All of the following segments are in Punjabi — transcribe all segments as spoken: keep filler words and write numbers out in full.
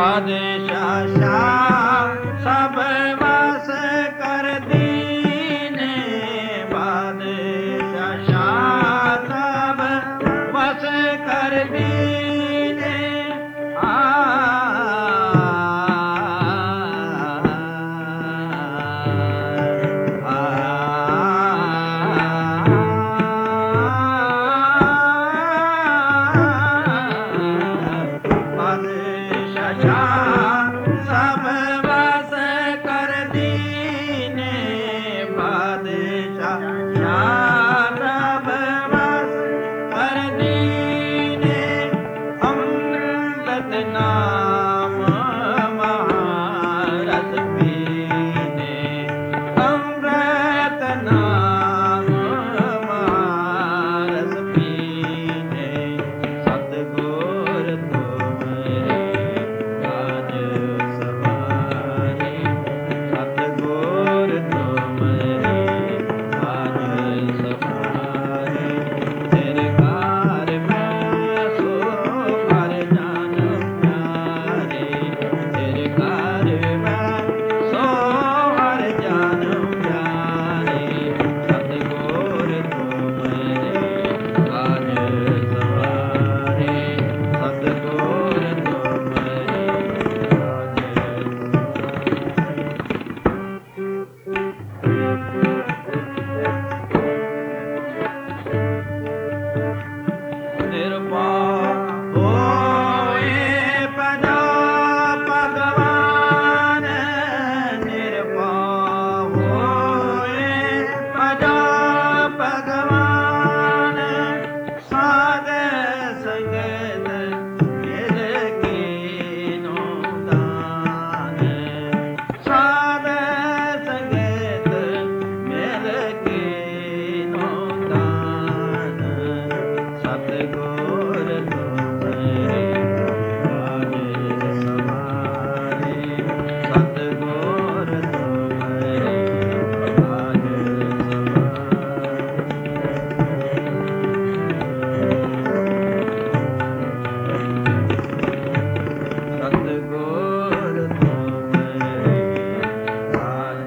ਬਾਦਸ਼ਾਹ ਸ਼ਾਹ ਸਭ ਵਸ ਕਰ ਦੀਨੇ, ਬਾਦਸ਼ਾਹ ਸ਼ਾਹ ਸਭ ਵਸ ਕਰ ਦੀਨੇ। ਆ ਸਭ ਵਸ ਕਰ ਦੀਨੇ, ਬਾਦਸ਼ਾਹ ਸ਼ਾਹ ਸਭ ਵਸ ਕਰ ਦੀਨੇ। ਅੰਮ੍ਰਿਤ ਨਾਮ ਮਹਾਰਸ ਪੀਨੇ, ਅੰਮ੍ਰਿਤ ਨਾਮ ਮਹਾਰਸ ਪੀਨੇ। ਸਤਿਗੁਰ ਤੁਮਰੇ ਕਾਜ ਸਵਾਰੇ, ਸਤਿਗੁਰ ਤੁਮਰੇ ਕਾਜ ਸਵਾਰੇ। ਤੇਰੇ ਘਰ ਮੈਂ ਸੋ ਹਰ ਜਨ ਪਿਆਰੇ, ਤੇਰੇ ਘਰ ਮੈਂ ਸੋ ਹਰ ਜਨ ਪਿਆਰੇ। ਸਤਿਗੁਰ ਤੁਮਰੇ ਕਾਜ ਸਵਾਰੇ, ਸਤਿਗੁਰ ਤੁਮਰੇ ਨਿਰਭਉ ਹੋਏ ਪਜਾ ਭਗਵਾਨ, ਨਿਰਭਉ ਹੋਏ ਪਜਾ ਭਗਵਾਨ। ਸਾਧ ਸੰਗਤ ਮਿਲ ਕੀਨੋ ਦਾਨ, ਸਾਧ ਸੰਗਤ ਮਿਲ ਕੀਨੋ ਦਾਨ। ਸਤਿਗੁਰ ਤੁਮਰੇ ਕਾਜ ਸਵਾਰੇ, ਸਤਿਗੁਰ ਤੁਮਰੇ ਕਾਜ ਸਵਾਰੇ। ਸਤਿਗੁਰ ਤੁਮਰੇ ਕਾਜ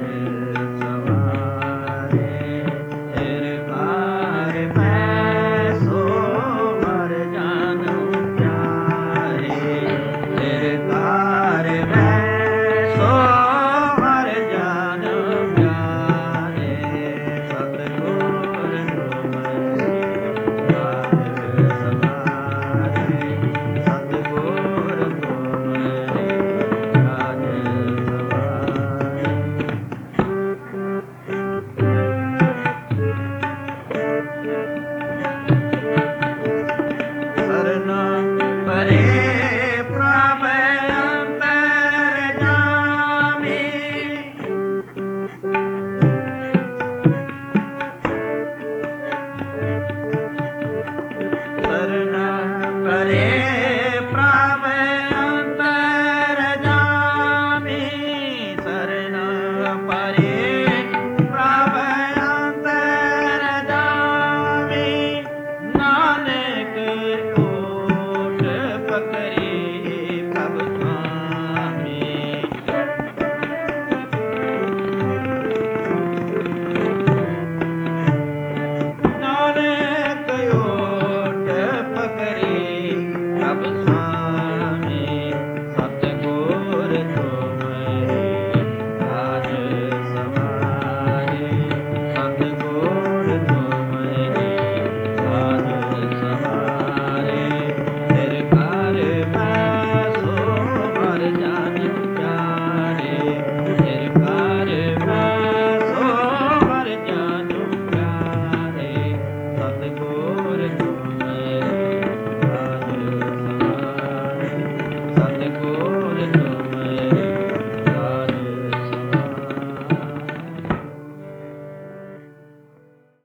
ਸਵਾਰੇ। ਤੇਰੇ ਘਰ ਮੈਂ ਸੋ ਹਰ ਜਨ ਪਿਆਰੇ, ਤੇਰੇ ਘਰ ਮੈਂ ਸੋ ਹਰ ਜਨ ਪਿਆਰੇ। ਸਤਿਗੁਰ ਤੁਮਰੇ ਕਾਜ ਸਵਾਰੇ, ਸਤਿਗੁਰ ਤੁਮਰੇ ਕਾਜ ਸਵਾਰੇ। ਸਰਨ ਪਰੇ ਪ੍ਰਭ ਅੰਤਰ ਜਾਮੀ, ਸਰਨ ਪਰੇ ਪ੍ਰਭ ਅੰਤਰ ਜਾਮੀ, ਸਰਨ ਪਰੇ ਪ੍ਰਭ ਅੰਤਰ ਜਾਮੀ। ਨਾਨਕ ਓਟ ਪਕਰੇ ਪ੍ਰਭ ਸੁਆਮੀ, ਨਾਨਕ ਓਟ ਪਕਰੇ ਪ੍ਰਭ ਸੁਆਮੀ।